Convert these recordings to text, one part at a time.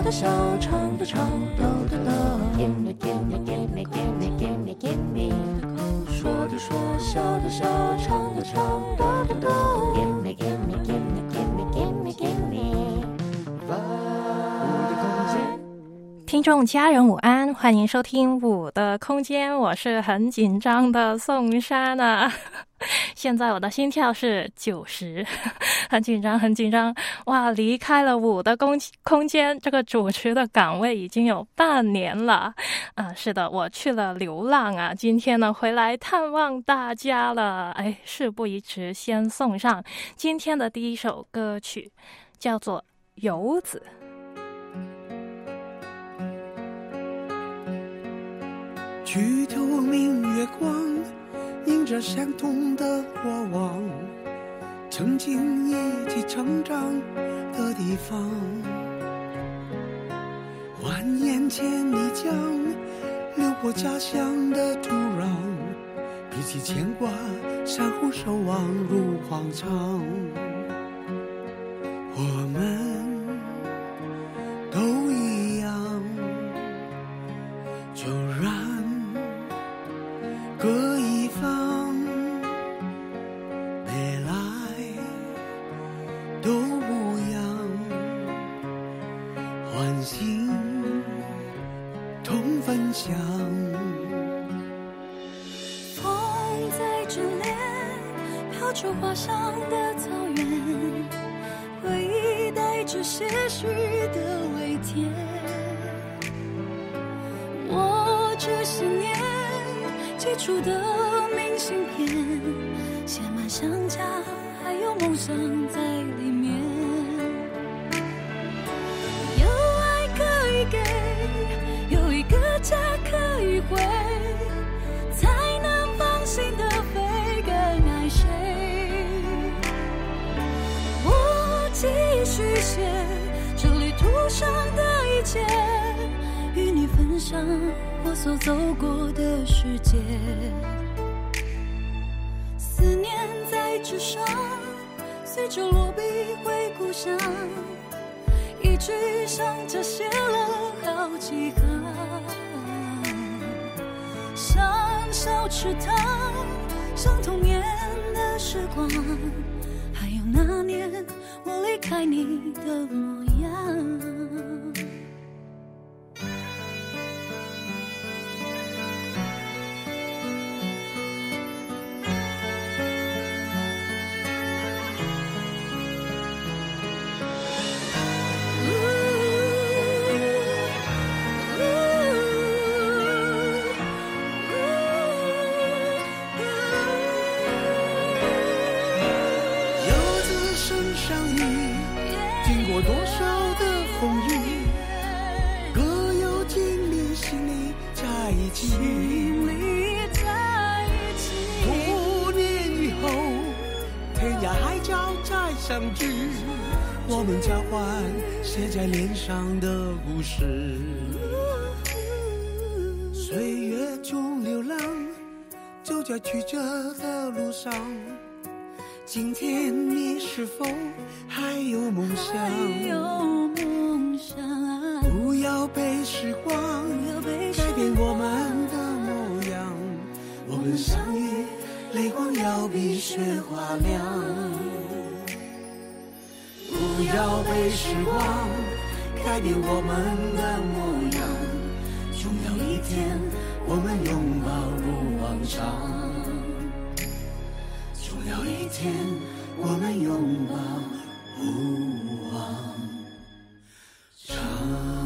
的笑，唱的唱，抖的抖。Gimme, gimme, gimme, gimme, gimme, gimme。说的说，笑的笑，唱的唱，抖的抖。Gimme, gimme, gimme, gimme, gimme, gimme。我的空间。 听众家人午安，欢迎收听我的空间，我是很紧张的宋珊啊。现在我的心跳是90，很紧张很紧张。哇，离开了我的空间这个主持的岗位已经有半年了是的，我去了流浪啊，今天呢回来探望大家了。事不宜迟，先送上今天的第一首歌曲，叫做游子。 举头明月光，映着相同的过往，曾经一起成长的地方。蜿蜒千里江，流过家乡的土壤，比起牵挂，相互守望如往常。我们都一样，就让各一方未来都不样，欢欣同分享。 风在眷恋飘出花香的草原，回忆带着些许的微甜，握着思念寄出的明信片，写满想家还有梦想在里面。有爱可以给，有一个家可以回，才能放心的飞，更爱谁。我继续写这旅途上的一切，与你分享我所走过的世界。思念在纸上，随着落笔回故乡，一句上着写了好几行。像小池塘，像童年的时光，还有那年我离开你的模样。 多少的风雨，各有经历，心里在一起。多年以后，天涯海角再相聚，我们交换写在脸上的故事。岁月中流浪，走在曲折的路上，今天你是否还有梦想？不要被时光改变我们的模样。我们相遇，泪光要比雪花亮。不要被时光改变我们的模样。终有一天，我们拥抱如往常。终有一天，我们拥抱不往常。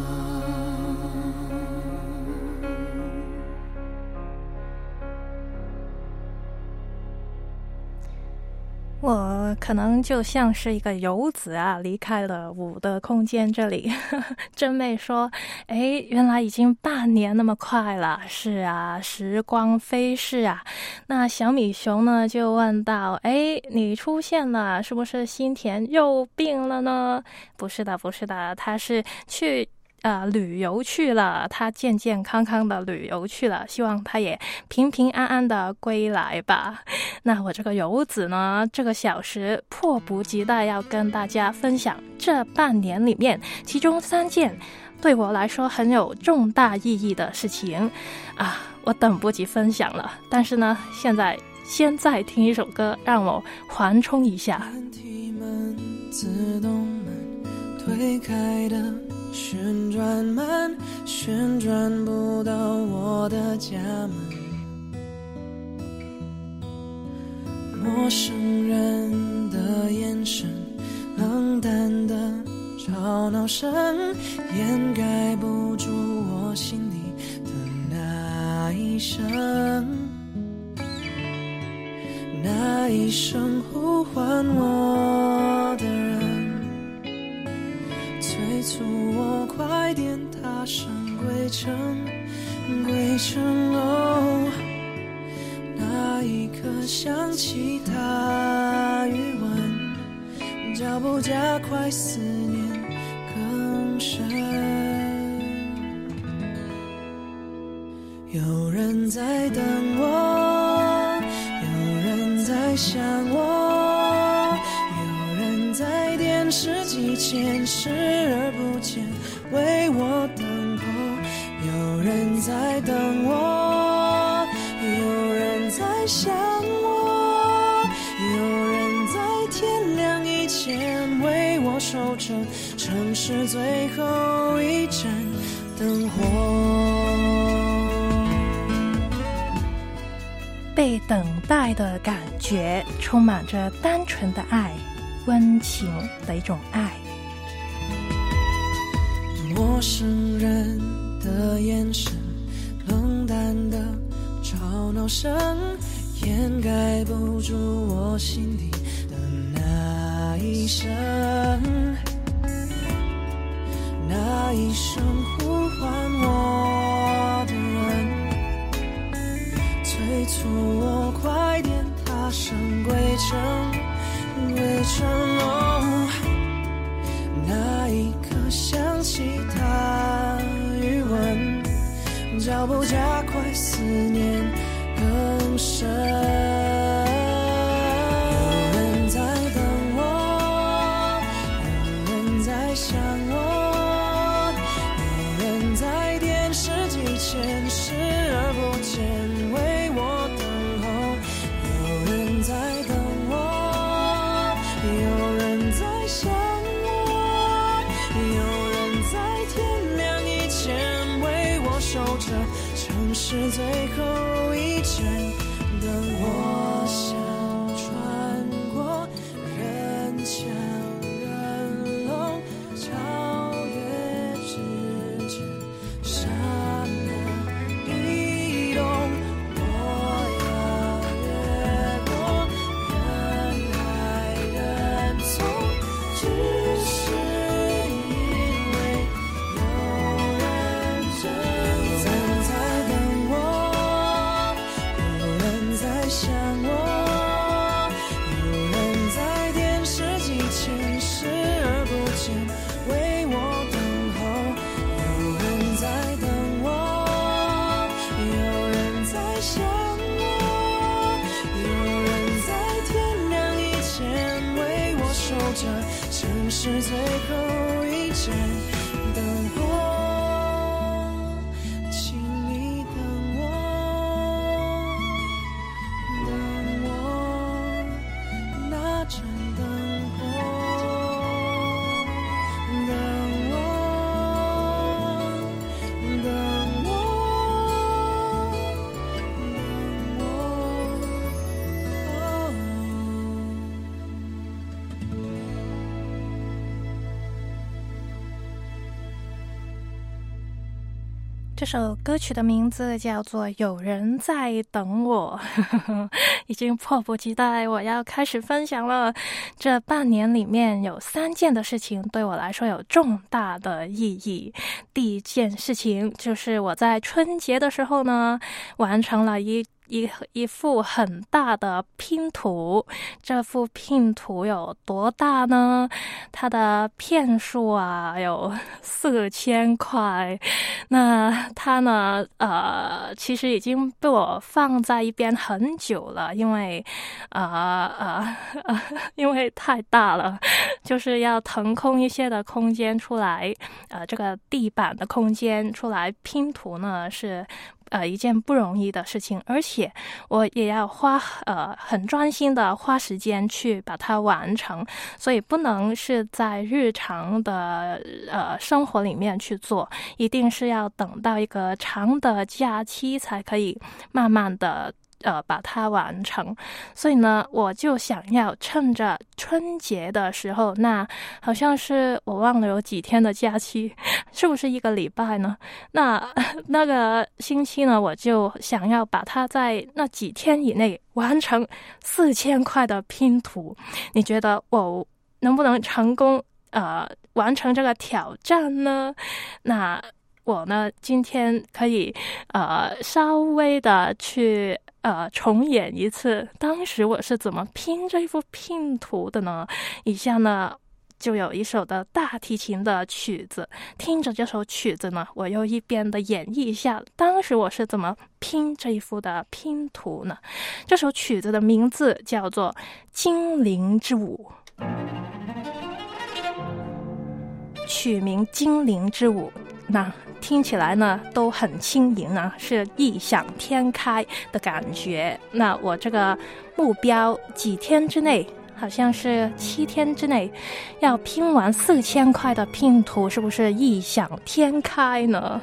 我可能就像是一个游子啊，离开了我的空间这里。真妹说，原来已经半年那么快了。是啊，时光飞逝啊。那小米熊呢就问到，你出现了，是不是心田又病了呢？不是的，不是的，他是去旅游去了，他健健康康的旅游去了，希望他也平平安安的归来吧。那我这个游子呢，这个小时迫不及待要跟大家分享这半年里面其中3件对我来说很有重大意义的事情啊，我等不及分享了。但是呢，先再听一首歌，让我缓冲一下。 门自动门推开的旋转门，旋转不到我的家门。陌生人的眼神，冷淡的吵闹声，掩盖不住我心里的那一声，那一声呼唤我的人，催促我快点踏上归程，归程哦。那一刻想起他余温，脚步加快，思念更深。有人在等我，有人在想我，有人在电视机前视而不见，为我等候。有人在等我，有人在想我，有人在天亮以前为我守着城市最后一盏灯火。 被等待的感觉充满着单纯的爱，温情的一种爱。 陌生人的眼神，冷淡的吵闹声，掩盖不住我心底的那一声，那一声呼唤我的人，催促我快点踏上归程，归程哦。那一刻想起他余温，脚步加快，思念更深。有人在等我，有人在想我，有人在电视机前视而不见，为我等候。有人在等我，有人在想我，有人在天亮以前为我守着城市最后一盏灯火。我想穿过人墙人龙，超越之间刹那移动，我要越过人来人从，只是因为有人正在等我，有人在想我，有人在电视机前视而不见，为我等候。有人在等我，有人在想我，有人在天亮以前为我守着城市最后一盏灯火。请你等我，等我，那盏灯火，等我，等我， 这首歌曲的名字叫做《有人在等我》已经迫不及待我要开始分享了。这半年里面有3件的事情对我来说有重大的意义。第一件事情就是我在春节的时候呢，完成了一一幅很大的拼图。这幅拼图有多大呢？它的片数啊有4000块。那它呢其实已经被我放在一边很久了，因为因为太大了，就是要腾空一些的空间出来，这个地板的空间出来拼图呢是一件不容易的事情，而且我也要很专心的花时间去把它完成，所以不能是在日常的生活里面去做，一定是要等到一个长的假期才可以慢慢的把它完成。所以呢，我就想要趁着春节的时候，那好像是我忘了有几天的假期，是不是1个礼拜呢？那个星期呢，我就想要把它在那几天以内完成4000块的拼图。你觉得我能不能成功完成这个挑战呢？那我呢，今天可以稍微的去重演一次当时我是怎么拼这幅拼图的呢？以下呢就有一首的大提琴的曲子，听着这首曲子呢，我又一边的演绎一下当时我是怎么拼这一幅的拼图呢？这首曲子的名字叫做《精灵之舞》，取名《精灵之舞》。那听起来呢都很轻盈啊，是异想天开的感觉。那我这个目标几天之内，好像是7天之内要拼完4000块的拼图，是不是异想天开呢？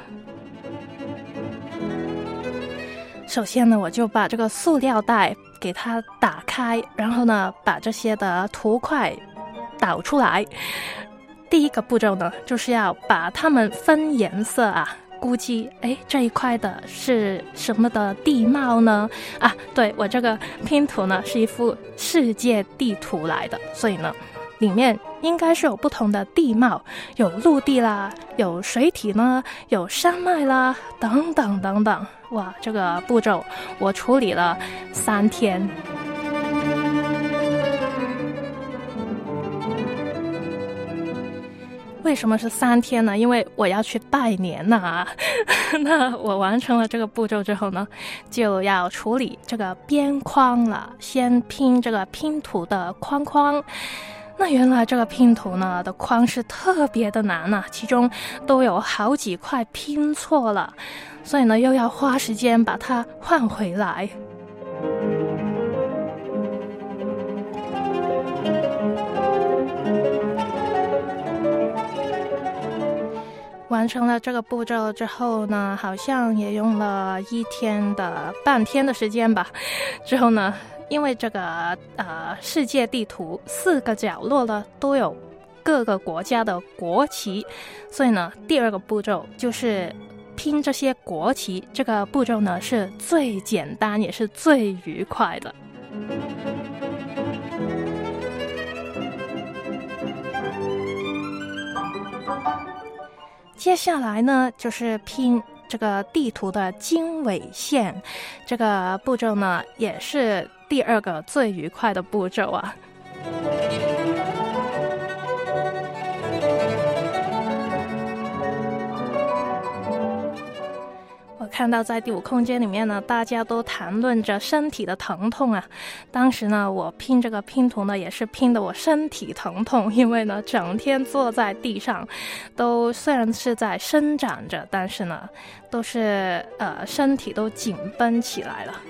首先呢，我就把这个塑料袋给它打开，然后呢把这些的图块导出来。第一个步骤呢，就是要把它们分颜色啊。估计这一块的是什么的地貌呢？对，我这个拼图呢是一幅世界地图来的，所以呢里面应该是有不同的地貌，有陆地啦，有水体呢，有山脉啦，等等等等。哇，这个步骤我处理了3天。为什么是3天呢？因为我要去拜年呐。那我完成了这个步骤之后呢，就要处理这个边框了，先拼这个拼图的框框。那原来这个拼图呢的框是特别的难啊，其中都有好几块拼错了，所以呢又要花时间把它换回来。完成了这个步骤之后呢，好像也用了半天的时间吧。之后呢，因为这个世界地图4个角落呢都有各个国家的国旗，所以呢第2个步骤就是拼这些国旗。这个步骤呢是最简单也是最愉快的。接下来呢就是拼这个地图的经纬线，这个步骤呢也是第2个最愉快的步骤啊。我看到在第5空间里面呢，大家都谈论着身体的疼痛啊。当时呢，我拼这个拼图呢，也是拼得我身体疼痛，因为呢，整天坐在地上，都虽然是在伸展着，但是呢，都是身体都紧绷起来了。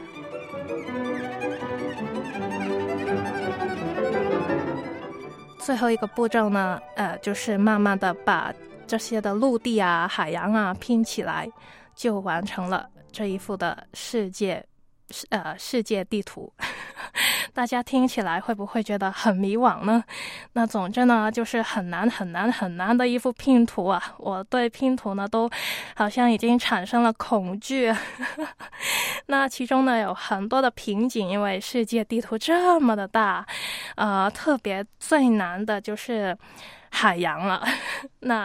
最后一个步骤呢，就是慢慢的把这些的陆地啊、海洋啊拼起来。就完成了这一幅的世界地图。大家听起来会不会觉得很迷惘呢？那总之呢，就是很难的一幅拼图啊！我对拼图呢都好像已经产生了恐惧。那其中呢有很多的瓶颈，因为世界地图这么的大，特别最难的就是海洋了。那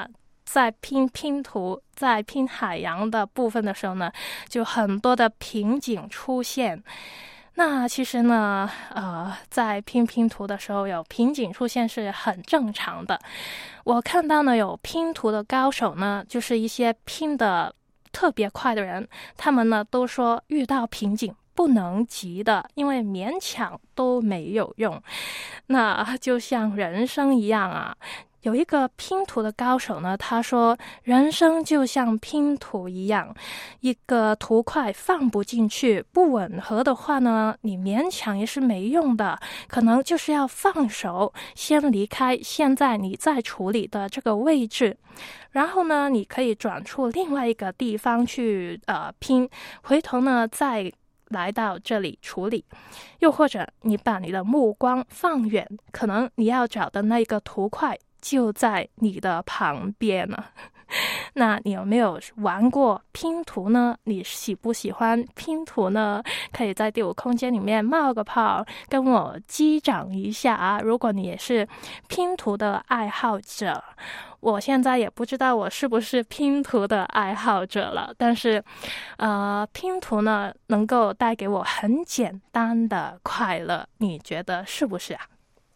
在拼图，在拼海洋的部分的时候呢，就很多的瓶颈出现。那其实呢，在拼图的时候有瓶颈出现是很正常的。我看到呢，有拼图的高手呢，就是一些拼的特别快的人，他们呢都说遇到瓶颈不能急的，因为勉强都没有用。那就像人生一样啊，有一个拼图的高手呢，他说人生就像拼图一样，一个图块放不进去，不吻合的话呢，你勉强也是没用的，可能就是要放手，先离开现在你在处理的这个位置，然后呢，你可以转出另外一个地方去拼，回头呢再来到这里处理。又或者你把你的目光放远，可能你要找的那个图块就在你的旁边呢。那你有没有玩过拼图呢？你喜不喜欢拼图呢？可以在第五空间里面冒个泡，跟我击掌一下啊！如果你也是拼图的爱好者，我现在也不知道我是不是拼图的爱好者了，但是拼图呢能够带给我很简单的快乐，你觉得是不是啊？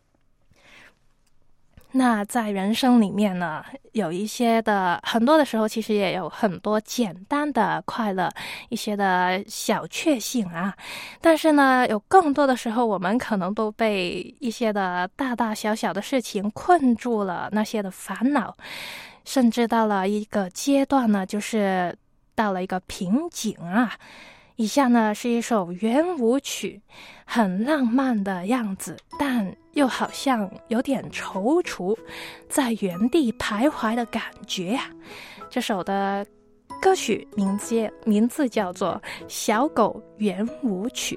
那在人生里面呢，有一些的很多的时候，其实也有很多简单的快乐，一些的小确幸啊。但是呢，有更多的时候，我们可能都被一些的大大小小的事情困住了，那些的烦恼，甚至到了一个阶段呢，就是到了一个瓶颈啊。以下呢是一首圆舞曲，很浪漫的样子，但又好像有点踌躇，在原地徘徊的感觉呀。这首的歌曲名字叫做《小狗圆舞曲》。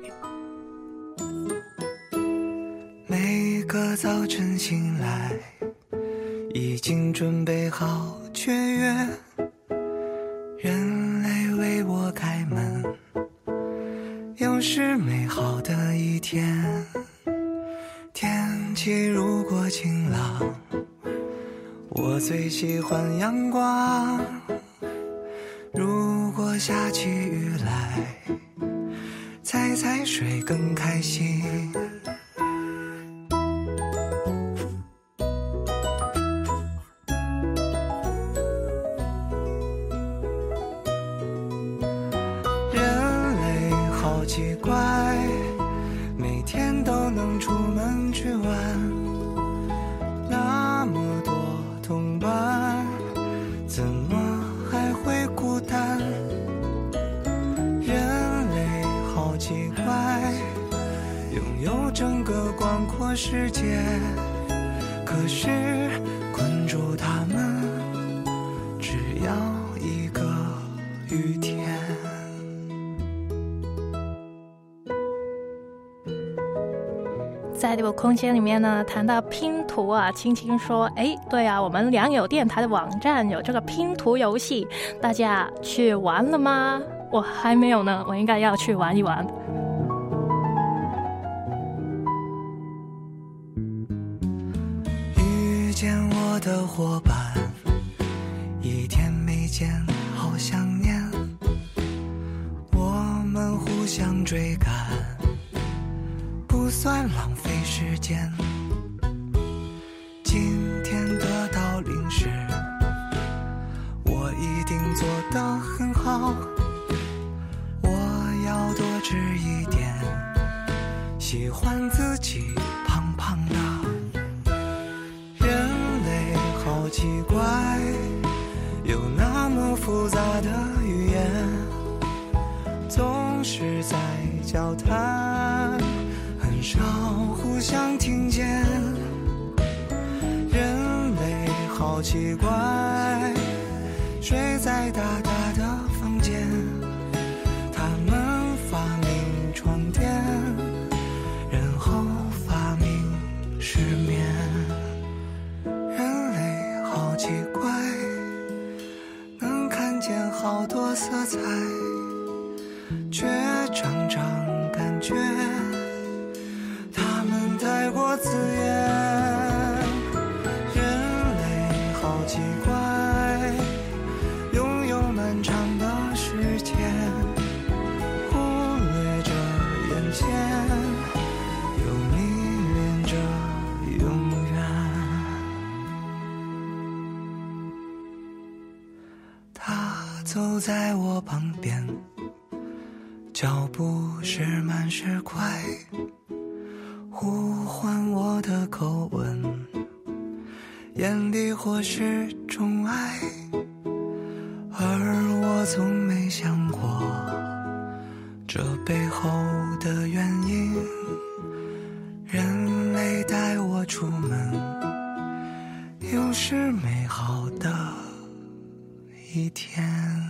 每个早晨醒来，已经准备好雀跃，人类为我开门，又是美好的一天。天气如果晴朗，我最喜欢阳光；如果下起雨来，踩踩水更开心。人类好奇怪，每天都能出门去玩，那么多同伴，怎么还会孤单？人类好奇怪，拥有整个广阔世界，可是困住他们，只要一个雨天。 在这个空间里面呢，谈到拼图啊，青青说对啊，我们良友电台的网站有这个拼图游戏，大家去玩了吗？我还没有呢，我应该要去玩一玩。 遇见我的伙伴，一天没见好想念，我们互相追赶，不算浪费时间。今天得到零食，我一定做得很好，我要多吃一点，喜欢自己胖胖的。人类好奇怪，有那么复杂的语言，总是在交谈，很少互相听见。人类好奇怪，睡在大大的房间，他们发明床垫，然后发明失眠。人类好奇怪，能看见好多色彩，却常常感觉他们太过刺眼。人类好奇怪， 走在我旁边，脚步是慢是快，呼唤我的口吻，眼里或是宠爱，而我从没想过这背后的原因。人类带我出门，又是美好的一天。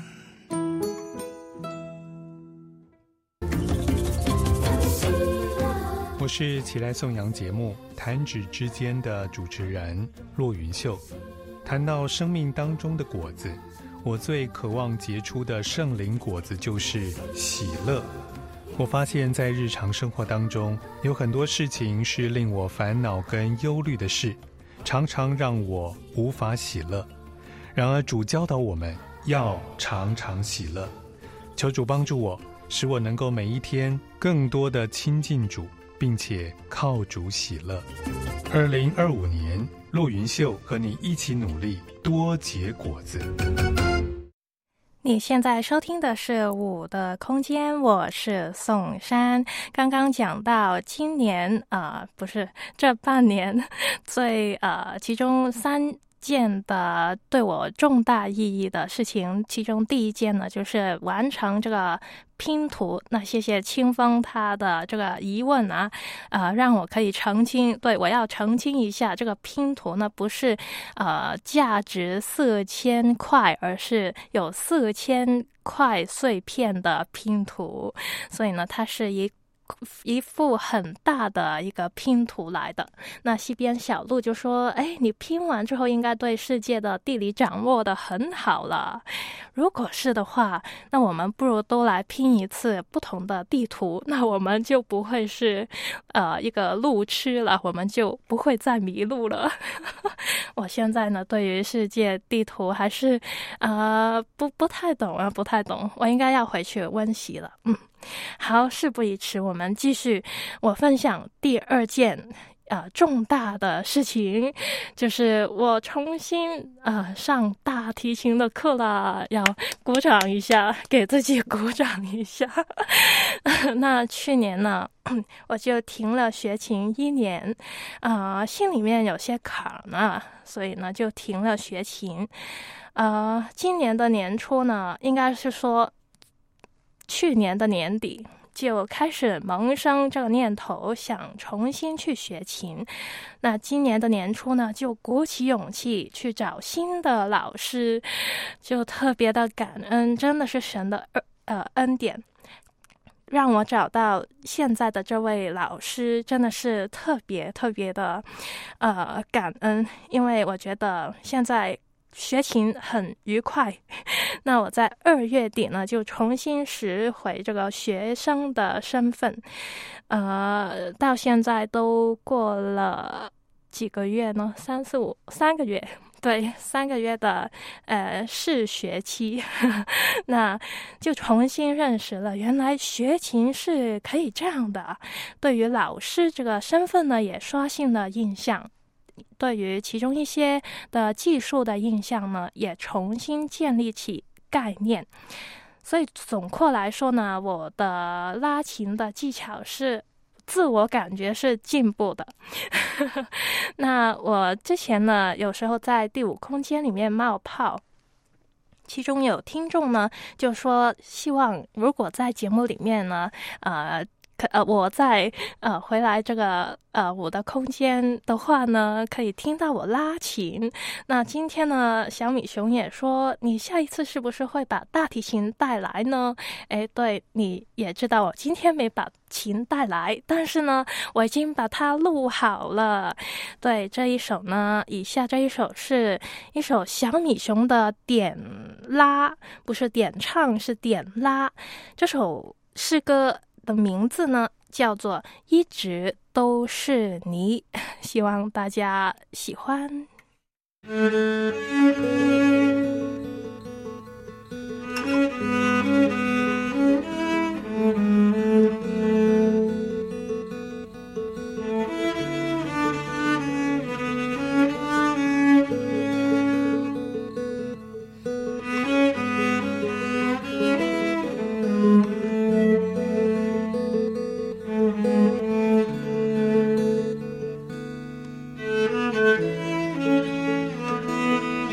我是起来颂扬节目弹指之间的主持人骆云秀。谈到生命当中的果子，我最渴望结出的圣灵果子就是喜乐。我发现在日常生活当中，有很多事情是令我烦恼跟忧虑的事，常常让我无法喜乐。然而主教导我们要常常喜乐，求主帮助我，使我能够每一天更多的亲近主，并且靠主喜乐。2025年，骆云秀和你一起努力，多结果子。 你现在收听的是我的空间，我是宋珊。刚刚讲到今年不是这半年最其中3件的对我重大意义的事情，其中第一件呢就是完成这个拼图。那谢谢清风他的这个疑问让我可以澄清，对，我要澄清一下，这个拼图呢不是价值4000块，而是有4000块碎片的拼图，所以呢它是一幅很大的一个拼图来的。那西边小鹿就说，你拼完之后应该对世界的地理掌握得很好了。如果是的话，那我们不如都来拼一次不同的地图，那我们就不会是一个路痴了，我们就不会再迷路了。我现在呢对于世界地图还是不太懂不太懂，我应该要回去温习了。好，事不宜迟，我们继续。我分享第2件重大的事情，就是我重新上大提琴的课了，要鼓掌一下，给自己鼓掌一下。那去年呢我就停了学琴1年，心里面有些坎呢，所以呢就停了学琴。今年的年初呢，应该是说去年的年底就开始萌生这个念头，想重新去学琴。那今年的年初呢，就鼓起勇气去找新的老师，就特别的感恩，真的是神的恩典，让我找到现在的这位老师，真的是特别特别的感恩，因为我觉得现在学琴很愉快。那我在2月底呢就重新拾回这个学生的身份，到现在都过了几个月呢？3、4、5， 3个月，对，3个月的试学期。那就重新认识了原来学琴是可以这样的，对于老师这个身份呢也刷新了印象，对于其中一些的技术的印象呢也重新建立起概念。所以总括来说呢，我的拉琴的技巧是自我感觉是进步的。那我之前呢有时候在第5空间里面冒泡，其中有听众呢就说希望如果在节目里面呢我再回来这个我的空间的话呢，可以听到我拉琴。那今天呢，小米熊也说，你下一次是不是会把大提琴带来呢？对，你也知道我今天没把琴带来，但是呢，我已经把它录好了。对，这一首呢，以下这一首是一首小米熊的点拉，不是点唱，是点拉。这首诗歌的名字呢叫做一直都是你，希望大家喜欢。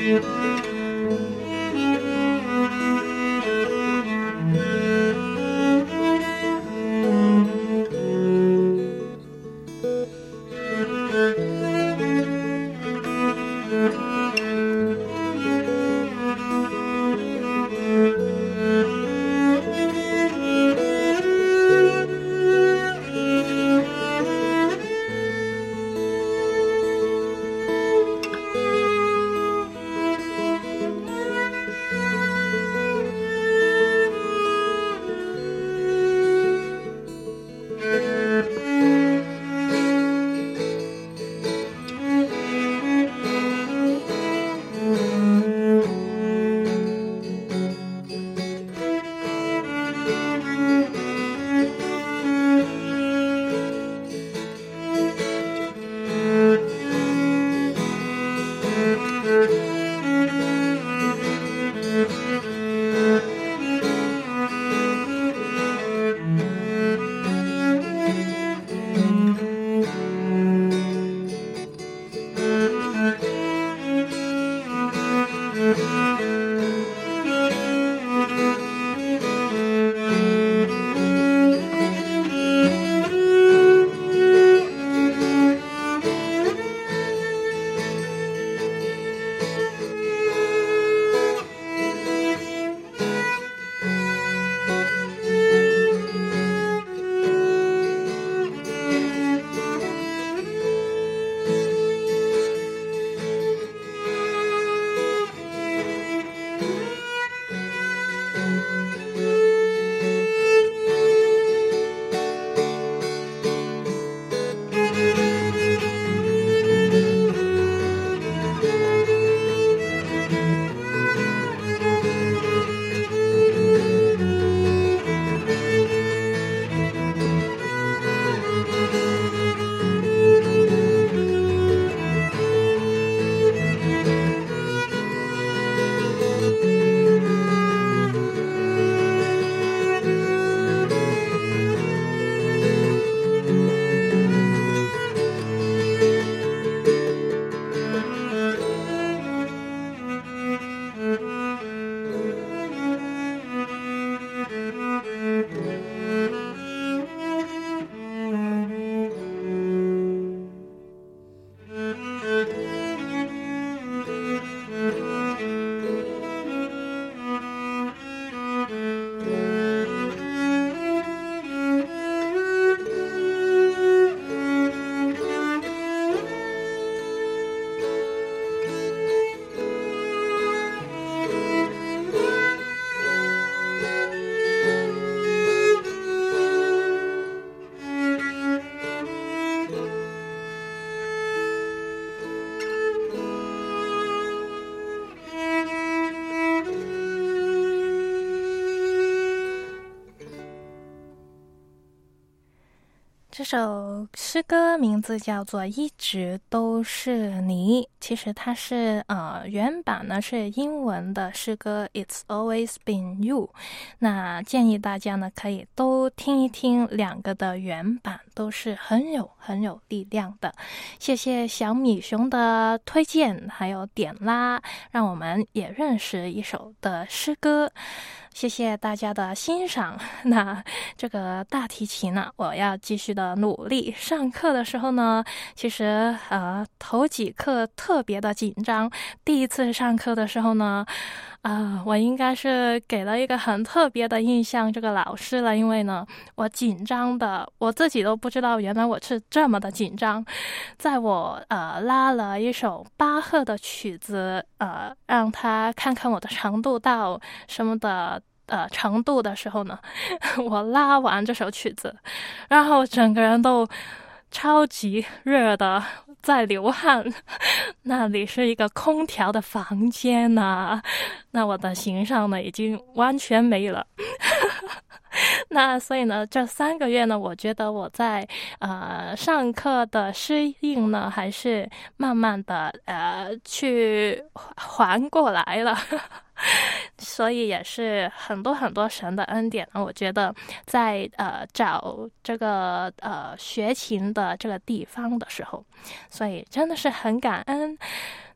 这首诗歌名字叫做《一直都是你》，其实它是原版呢是英文的诗歌 It's Always Been You。 那建议大家呢可以都听一听两个的原版，都是很有力量的。谢谢小米熊的推荐还有点拉，让我们也认识一首的诗歌。谢谢大家的欣赏。那这个大提琴呢，我要继续的努力。上课的时候呢，其实头几课特别的紧张。第一次上课的时候呢，我应该是给了一个很特别的印象这个老师了，因为呢，我紧张的我自己都不知道，原来我是这么的紧张。在我拉了一首巴赫的曲子，让他看看我的程度到什么的程度的时候呢，我拉完这首曲子，然后整个人都超级热的在流汗，那里是一个空调的房间啊，那我的形象呢已经完全没了。那所以呢，这3个月呢，我觉得我在上课的适应呢，还是慢慢的去还过来了。所以也是很多神的恩典呢。我觉得在找这个学琴的这个地方的时候，所以真的是很感恩。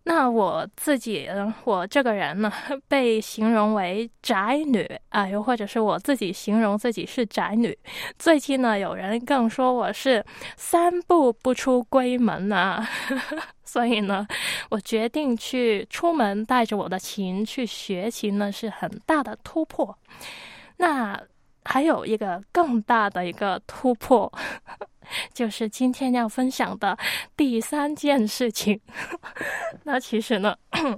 那我自己，我这个人呢，被形容为宅女啊，又或者是我自己形容自己是宅女。最近呢，有人更说我是3步不出闺门啊，所以呢，我决定去出门，带着我的琴去学琴呢，是很大的突破。那还有一个更大的一个突破，就是今天要分享的第3件事情。那其实呢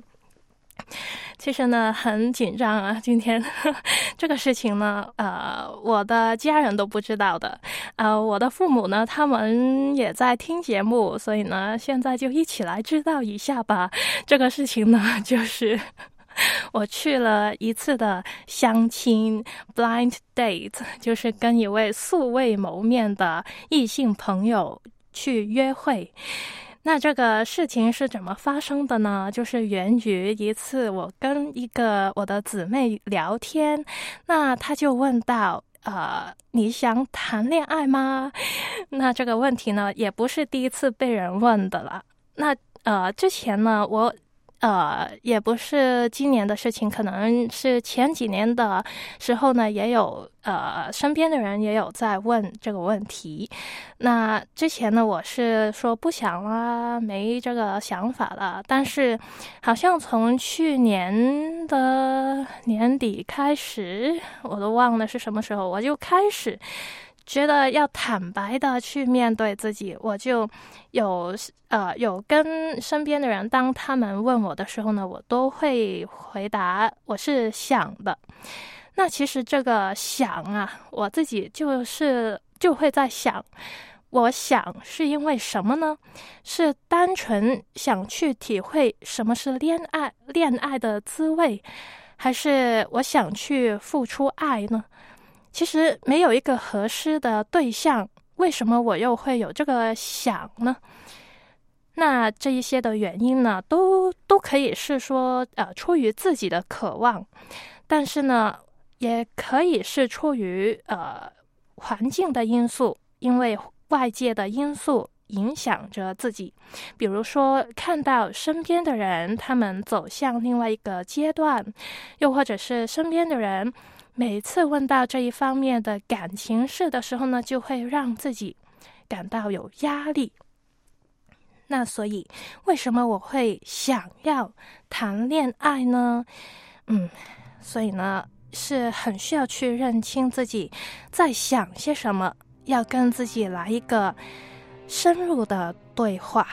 很紧张啊，今天这个事情呢我的家人都不知道的，我的父母呢他们也在听节目，所以呢现在就一起来知道一下吧。这个事情呢就是我去了一次的相亲 blind date， 就是跟一位素未谋面的异性朋友去约会。那这个事情是怎么发生的呢？就是源于一次我跟一个我的姊妹聊天，那她就问到你想谈恋爱吗？那这个问题呢也不是第一次被人问的了。那之前呢我也不是今年的事情，可能是前几年的时候呢，也有身边的人也有在问这个问题。那之前呢，我是说不想啦，没这个想法了。但是好像从去年的年底开始，我都忘了是什么时候，我就开始觉得要坦白的去面对自己。我就有跟身边的人，当他们问我的时候呢，我都会回答我是想的。那其实这个想啊，我自己就会在想，我想是因为什么呢？是单纯想去体会什么是恋爱的滋味，还是我想去付出爱呢？其实没有一个合适的对象，为什么我又会有这个想呢？那这一些的原因呢，都可以是说出于自己的渴望，但是呢也可以是出于环境的因素，因为外界的因素影响着自己。比如说看到身边的人他们走向另外一个阶段，又或者是身边的人每次问到这一方面的感情事的时候呢，就会让自己感到有压力。那所以为什么我会想要谈恋爱呢？所以呢是很需要去认清自己在想些什么，要跟自己来一个深入的对话。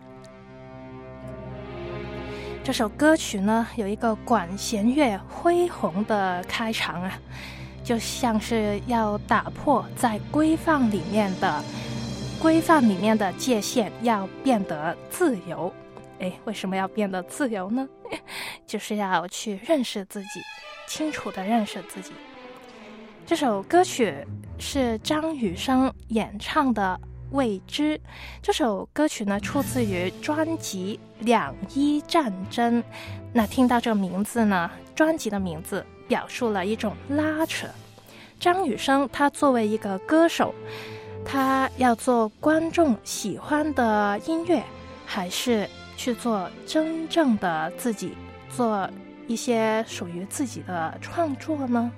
这首歌曲呢有一个管弦乐恢宏的开场啊，就像是要打破在规范里面的界限，要变得自由。为什么要变得自由呢？就是要去认识自己，清楚地认识自己。这首歌曲是张雨生演唱的《未知》。这首歌曲呢出自于专辑《两伊战争》。那听到这个名字呢，专辑的名字表述了一种拉扯。张雨生他作为一个歌手，他要做观众喜欢的音乐，还是去做真正的自己，做一些属于自己的创作呢？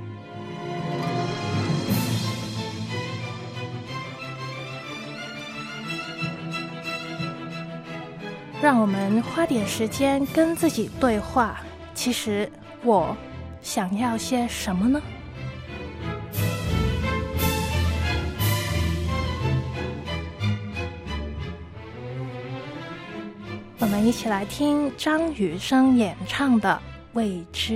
让我们花点时间跟自己对话，其实我想要些什么呢？我们一起来听张雨生演唱的《未知》。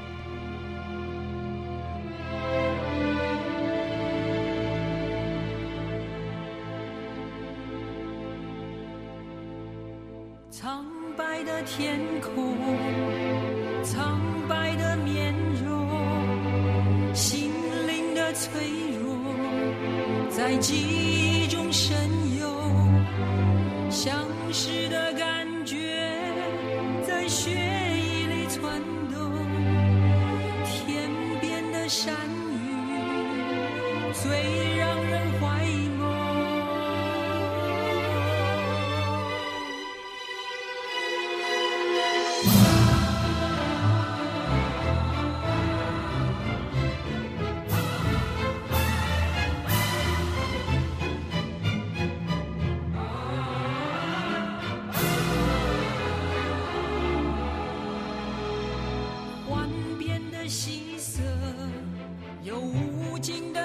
苍白的天空，苍白的面容，心灵的脆弱，在记忆中神游，相识的感觉在血液里窜动，天边的山雨最让人怀梦。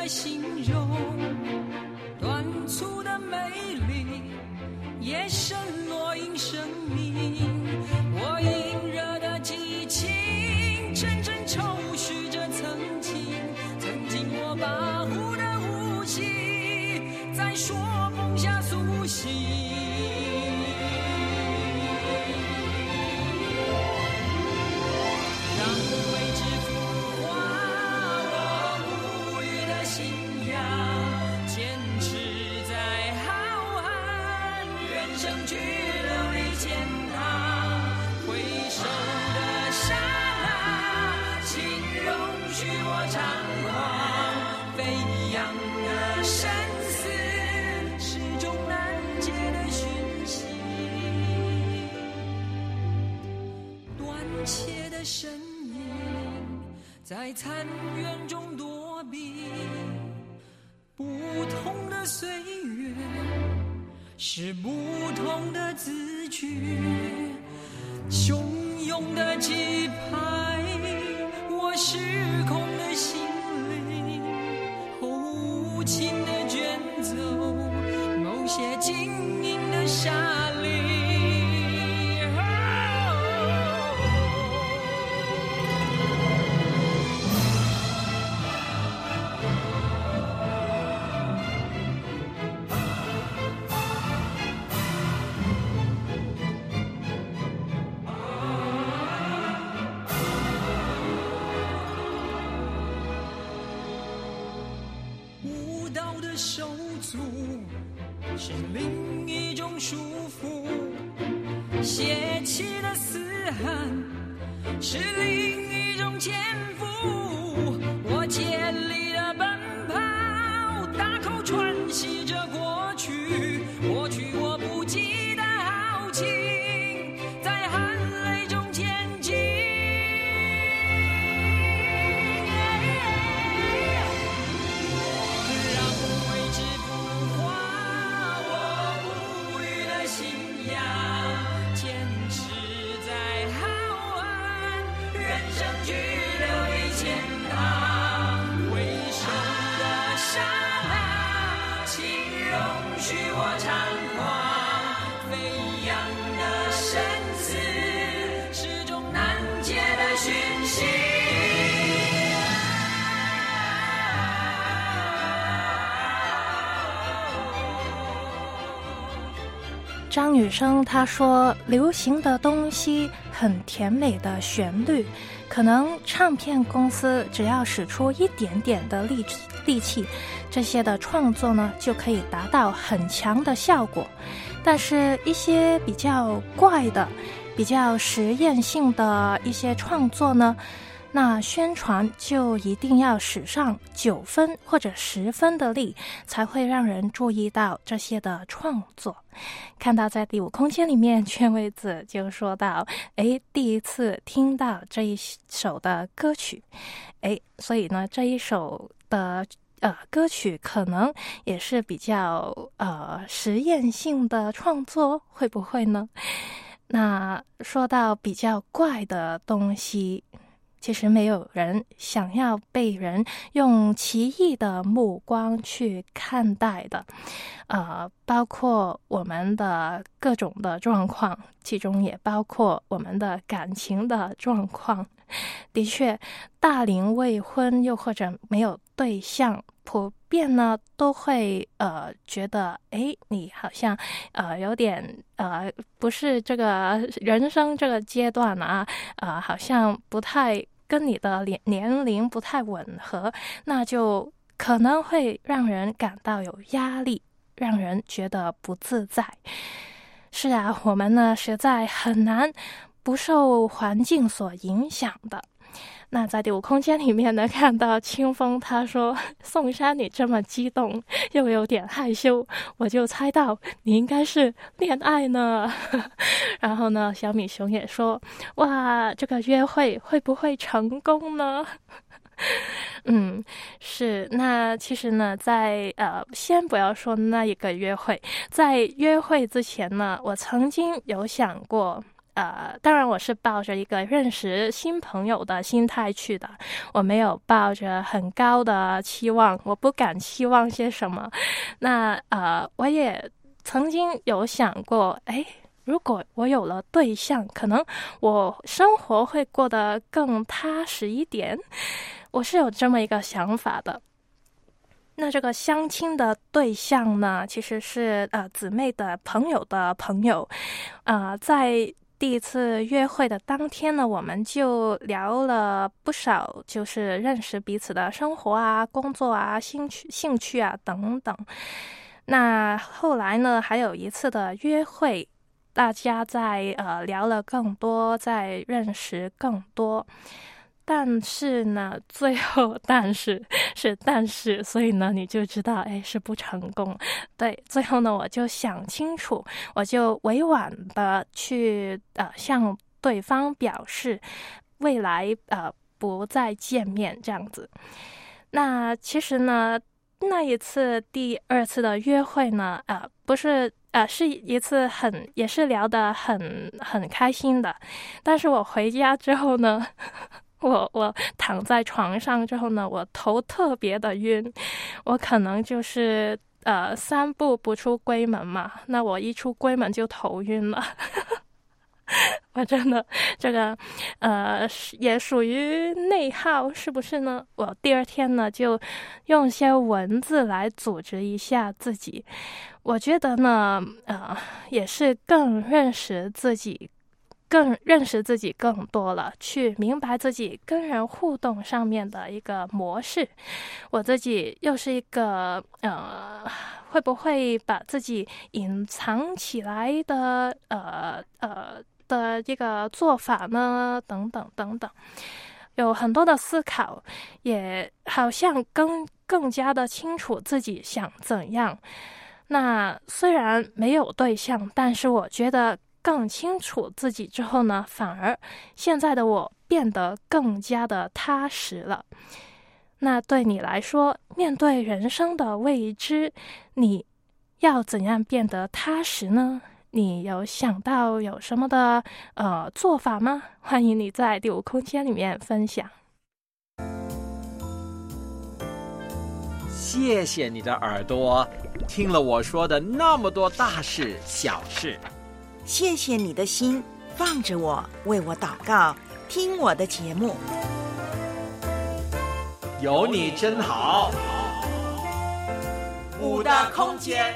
形容，短促的美丽，夜深落映生命。我隐热的激情，阵阵抽蓄着曾经我跋扈的呼吸，在朔风下苏醒。让未知孵化我无语的信仰，坚持在浩瀚人生巨流里践踏。回首的刹那，请容许我猖狂，飞扬的生死是种难解的讯息。短切的身影在残垣中躲避，不同的岁月是不同的字句，汹涌的击拍我失控的心灵，无情的卷走某些晶莹的沙砾。手足是另一种束缚，泄气的嘶喊是另一种肩负。我竭力的奔跑，大口喘息着过去，过去我不羁的豪情，在汗泪中前进。 张雨生他说，流行的东西很甜美的旋律，可能唱片公司只要使出一点点的力气，这些的创作呢就可以达到很强的效果。但是一些比较怪的、比较实验性的一些创作呢，那宣传就一定要使上9分或者10分的力，才会让人注意到这些的创作。看到在第5空间里面，圈位子就说到，第一次听到这一首的歌曲，所以呢，这一首的歌曲可能也是比较实验性的创作，会不会呢？那说到比较怪的东西，其实没有人想要被人用奇异的目光去看待的，包括我们的各种的状况，其中也包括我们的感情的状况。的确，大龄未婚又或者没有对象，普遍呢都会觉得，你好像有点不是这个人生这个阶段啊，好像不太跟你的年龄不太吻合，那就可能会让人感到有压力，让人觉得不自在。是啊，我们呢实在很难不受环境所影响的。那在第5空间里面呢，看到清风他说，宋珊你这么激动又有点害羞，我就猜到你应该是恋爱呢。然后呢，小米熊也说，哇，这个约会会不会成功呢？是。那其实呢，在先不要说那一个约会，在约会之前呢，我曾经有想过当然我是抱着一个认识新朋友的心态去的，我没有抱着很高的期望，我不敢期望些什么。那我也曾经有想过，如果我有了对象，可能我生活会过得更踏实一点，我是有这么一个想法的。那这个相亲的对象呢，其实是姊妹的朋友的朋友，在第一次约会的当天呢，我们就聊了不少，就是认识彼此的生活啊、工作啊、兴趣啊等等。那后来呢，还有一次的约会，大家在聊了更多，在认识更多。但是呢，最后但是，所以呢，你就知道，是不成功。对，最后呢，我就想清楚，我就委婉的去向对方表示，未来不再见面这样子。那其实呢，那一次第二次的约会呢，不是是一次也是聊得很开心的，但是我回家之后呢。我躺在床上之后呢，我头特别的晕，我可能就是3步不出闺门嘛，那我一出闺门就头晕了。我真的这个也属于内耗，是不是呢？我第二天呢就用一些文字来组织一下自己，我觉得呢也是更认识自己更多了，去明白自己跟人互动上面的一个模式。我自己又是一个会不会把自己隐藏起来的的一个做法呢？等等等等，有很多的思考，也好像更加的清楚自己想怎样。那虽然没有对象，但是我觉得更清楚自己之后呢，反而现在的我变得更加的踏实了。那对你来说，面对人生的未知，你要怎样变得踏实呢？你有想到有什么的做法吗？欢迎你在第5空间里面分享。 谢谢你的耳朵，听了我说的那么多大事小事。 谢谢你的心，放着我，为我祷告，听我的节目。 有你真好。5的空间。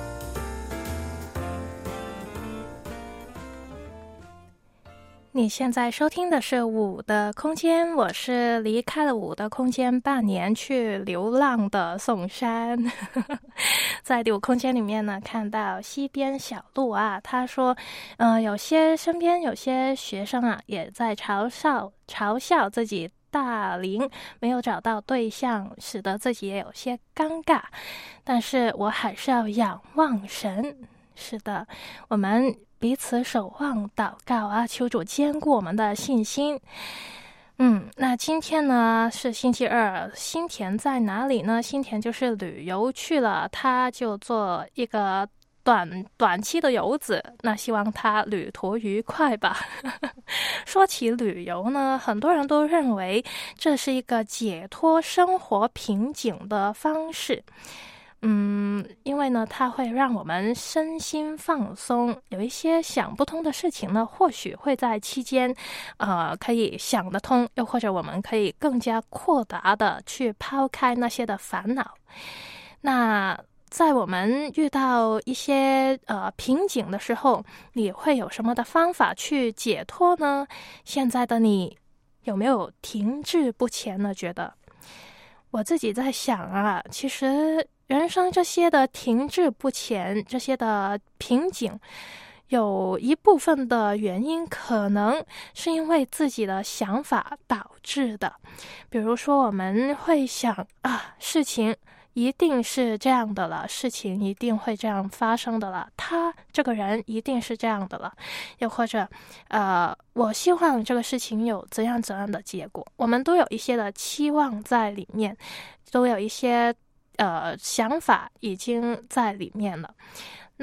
你现在收听的是5的空间，我是离开了5的空间半年去流浪的宋珊。在第5空间里面呢，看到西边小路啊，他说身边有些学生啊也在嘲笑自己大龄没有找到对象，使得自己也有些尴尬，但是我还是要仰望神。是的，我们彼此守望祷告啊，求主坚固我们的信心。那今天呢是星期二，新田在哪里呢？新田就是旅游去了，他就做一个短期的游子，那希望他旅途愉快吧。说起旅游呢，很多人都认为这是一个解脱生活瓶颈的方式。因为呢，它会让我们身心放松，有一些想不通的事情呢，或许会在期间，可以想得通，又或者我们可以更加豁达的去抛开那些的烦恼。那在我们遇到一些瓶颈的时候，你会有什么的方法去解脱呢？现在的你有没有停滞不前呢？觉得我自己在想啊，其实人生这些的停滞不前，这些的瓶颈，有一部分的原因可能是因为自己的想法导致的。比如说我们会想事情一定是这样的了，事情一定会这样发生的了，他这个人一定是这样的了，又或者我希望这个事情有怎样的结果，我们都有一些的期望在里面，都有一些想法已经在里面了。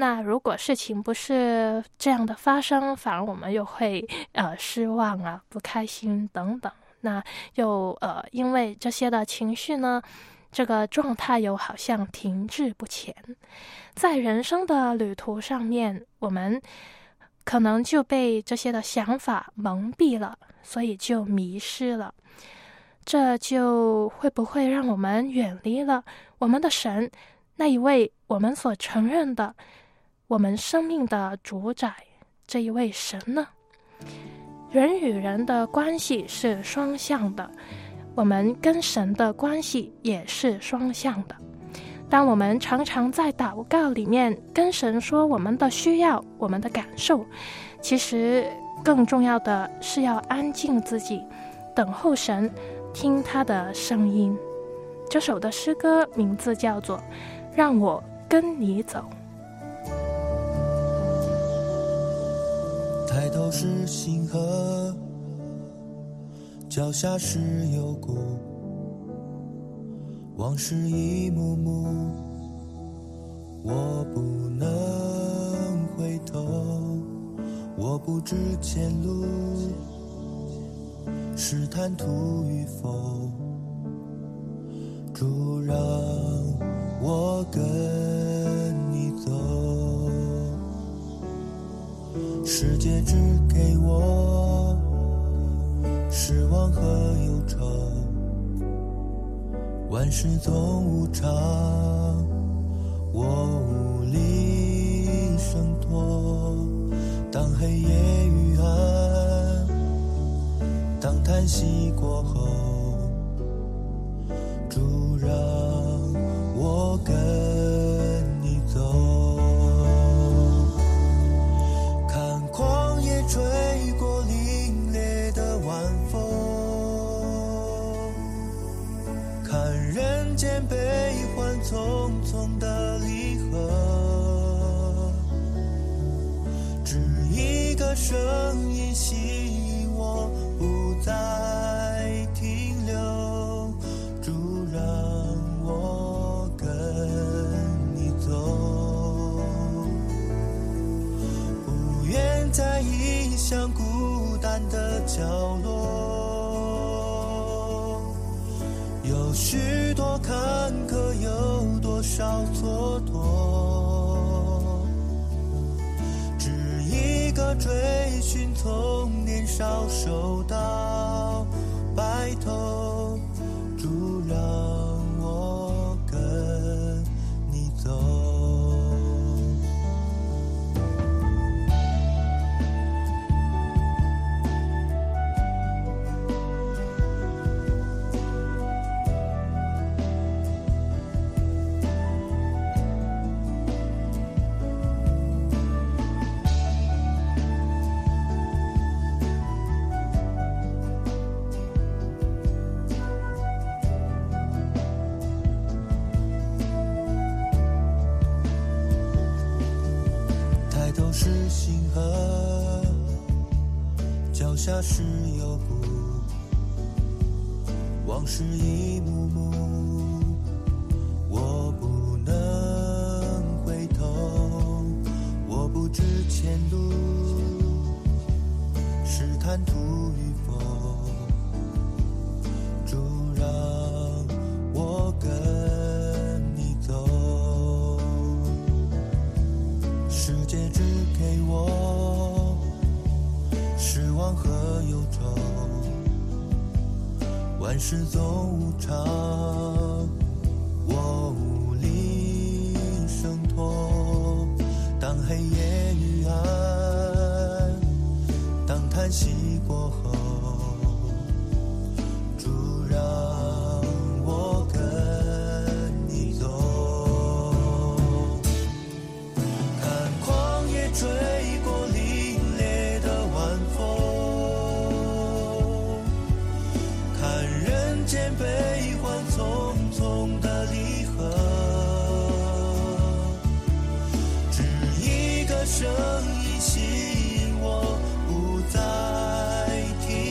那如果事情不是这样的发生，反而我们又会失望啊、不开心等等。那又因为这些的情绪呢，这个状态又好像停滞不前。在人生的旅途上面，我们可能就被这些的想法蒙蔽了，所以就迷失了。这就会不会让我们远离了我们的神，那一位我们所承认的我们生命的主宰，这一位神呢？人与人的关系是双向的，我们跟神的关系也是双向的。当我们常常在祷告里面跟神说我们的需要、我们的感受，其实更重要的是要安静自己，等候神，听他的声音。这首的诗歌名字叫做《让我跟你走》。 抬头是星河，脚下是幽谷，往事一幕幕，我不能回头，我不知前路是坦途与否，主让我跟你走，世界只给我失望和忧愁，万事总无常，我无力挣脱。当黑夜与暗，当叹息过后，主让我跟你走。看旷野吹过凛冽的晚风，看人间悲欢匆匆的离合，只一个声音吸引我不再停留，主让我跟你走，不愿在异乡孤单的角落，有许多坎坷，有多少蹉跎，只一个追寻，从年少守到白头，主让我跟你走。抬头是星河，脚下是幽谷，往事一幕幕，我不能回头，我不知前路是坦途与否，主让我跟你走，世界只给我失望和忧愁，万事总无常，我无力挣脱。当黑夜与暗，当叹息过后，主让我跟你走。看旷野吹过凛冽的晚风，看人间悲欢匆匆的离合，只一个声音吸引我不再停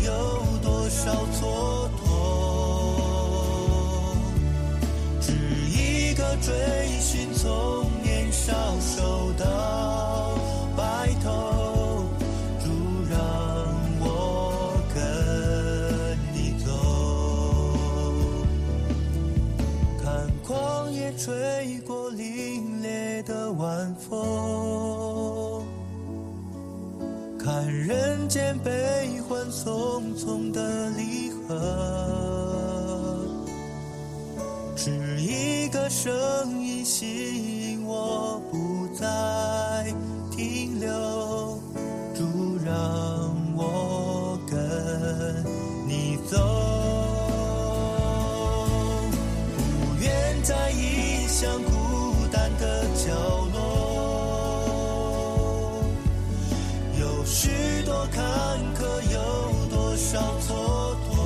有多少蹉跎，只一个追寻，从年少守到白头，主让我跟你走，看旷野吹过凛冽的晚风，看人间悲欢匆匆的离合，只一个声音吸引我不再停留，主让我跟你走，不愿在异乡孤单的角落，有许多坎坷，有多少蹉跎，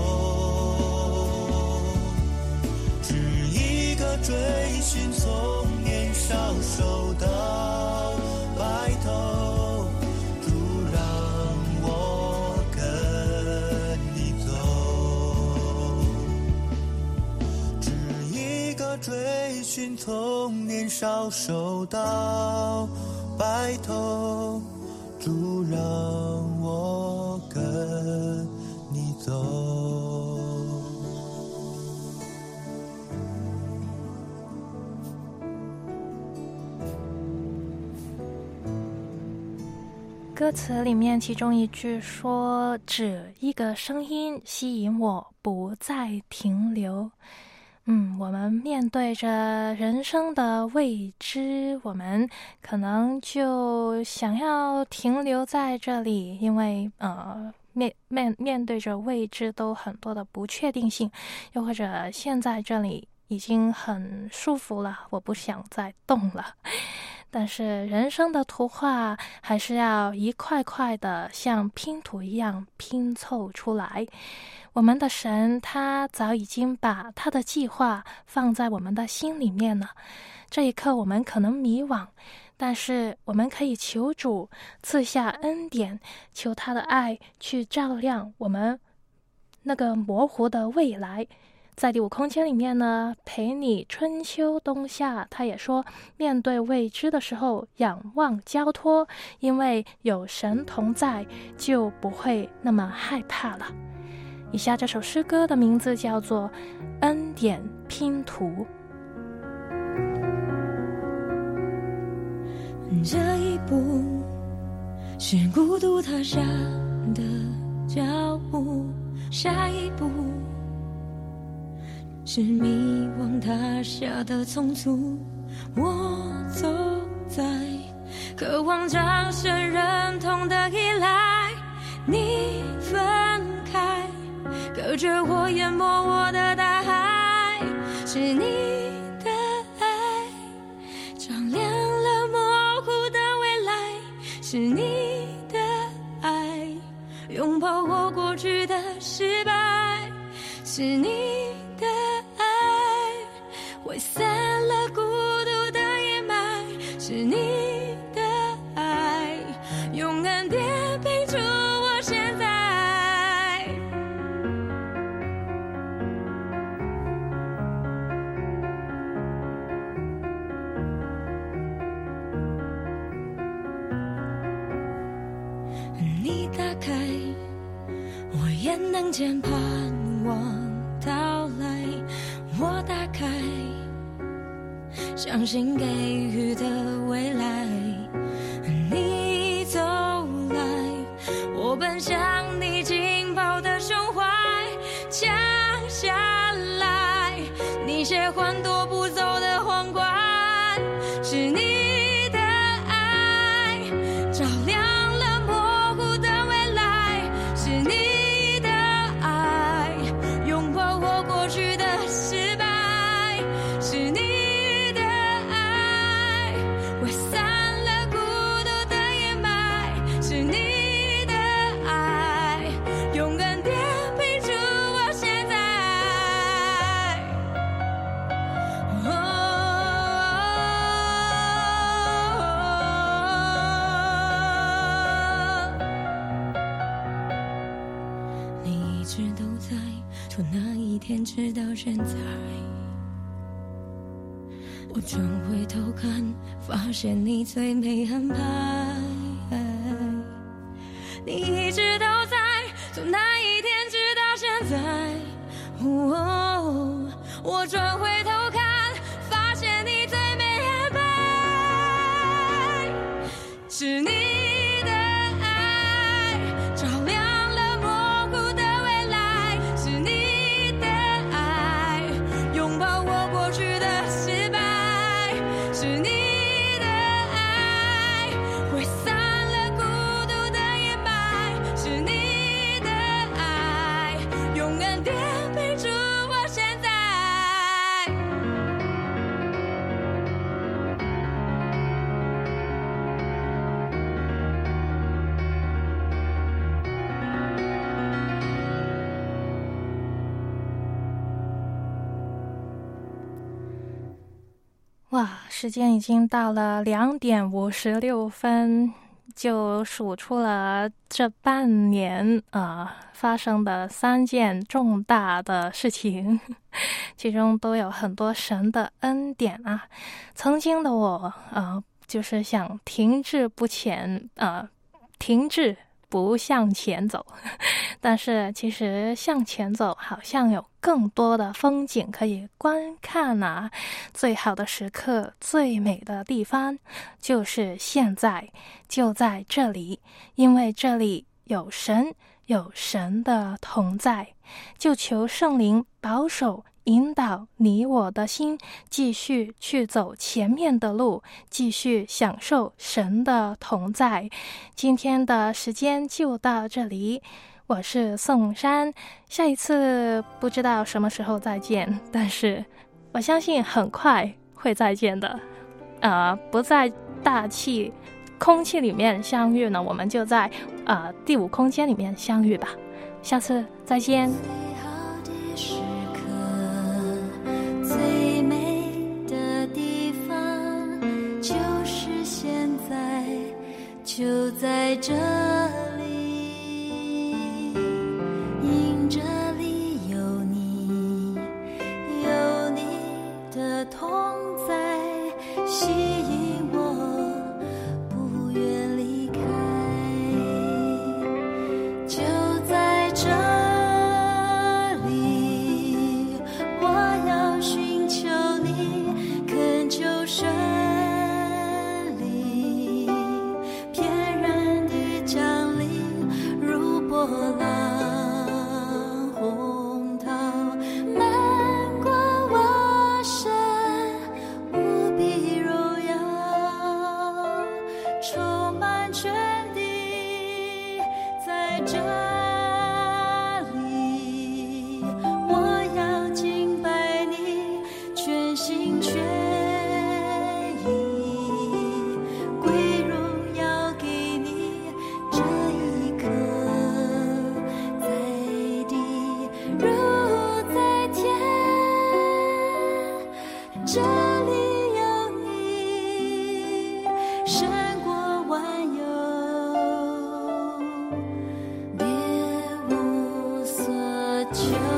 只一个追寻，从年少守到白头，主让我跟你走，只一个追寻，从年少守到白头，主让我跟你走。 歌词里面其中一句说，只一个声音吸引我不再停留。我们面对着人生的未知，我们可能就想要停留在这里，因为面对着未知都很多的不确定性，又或者现在这里已经很舒服了，我不想再动了。但是人生的图画还是要一块块的像拼图一样拼凑出来。我们的神他早已经把他的计划放在我们的心里面了，这一刻我们可能迷惘，但是我们可以求主赐下恩典，求他的爱去照亮我们那个模糊的未来。在第五空间里面呢，陪你春秋冬夏，他也说面对未知的时候仰望交托，因为有神同在就不会那么害怕了。以下这首诗歌的名字叫做恩典拼图。 这一步是孤独踏上的脚步，下一步是迷惘踏下的匆促。我走在渴望掌声认同的依赖，你分开隔着我淹没我的大海，是你的爱照亮了模糊的未来，是你的爱拥抱我过去的失败，是你的爱挥散了孤独的阴霾，是你的爱用恩典陪住我现在。你打开我眼能见盼望到来，我打开相信给予的未来，你走来我奔向你紧抱的胸怀，降下来你切换踱步走的皇冠，是你的爱照亮了模糊的未来，是你的爱拥抱我过去的失败，是你的爱挥散了孤独的阴霾，是你的爱用恩典陪住我现在。 从那一天直到现在，我转回头看，发现你最没安排。你一直都在，从那一天直到现在。我转回头看，发现你最没安排。是你的爱照亮了模糊的未来，是你的爱拥抱我过去的失败，是你的爱挥散了孤独的阴霾，是你的爱永远颠沛出我现在。 哇，时间已经到了2点56分，就数出了这半年发生的3件重大的事情，其中都有很多神的恩典啊。曾经的我就是想停滞不向前走，但是其实向前走好像有更多的风景可以观看啊。最好的时刻，最美的地方就是现在，就在这里，因为这里有神，有神的同在。就求圣灵保守引导你我的心，继续去走前面的路，继续享受神的同在。今天的时间就到这里，我是宋珊，下一次不知道什么时候再见，但是我相信很快会再见的。不在大气空气里面相遇呢，我们就在第5空间里面相遇吧。下次再见。 最美的地方就是现在，就在这里，因这里有你，有你的同在，吸引我不愿离开，就在这里，我要寻求你，恳求神灵翩然地降临，如波浪洪涛，漫过我身，无比荣耀，充满全地，在这里，我要敬拜你，全心全意，归荣耀给你，这一刻在地如在天，这里有你，胜过万有，别无所求。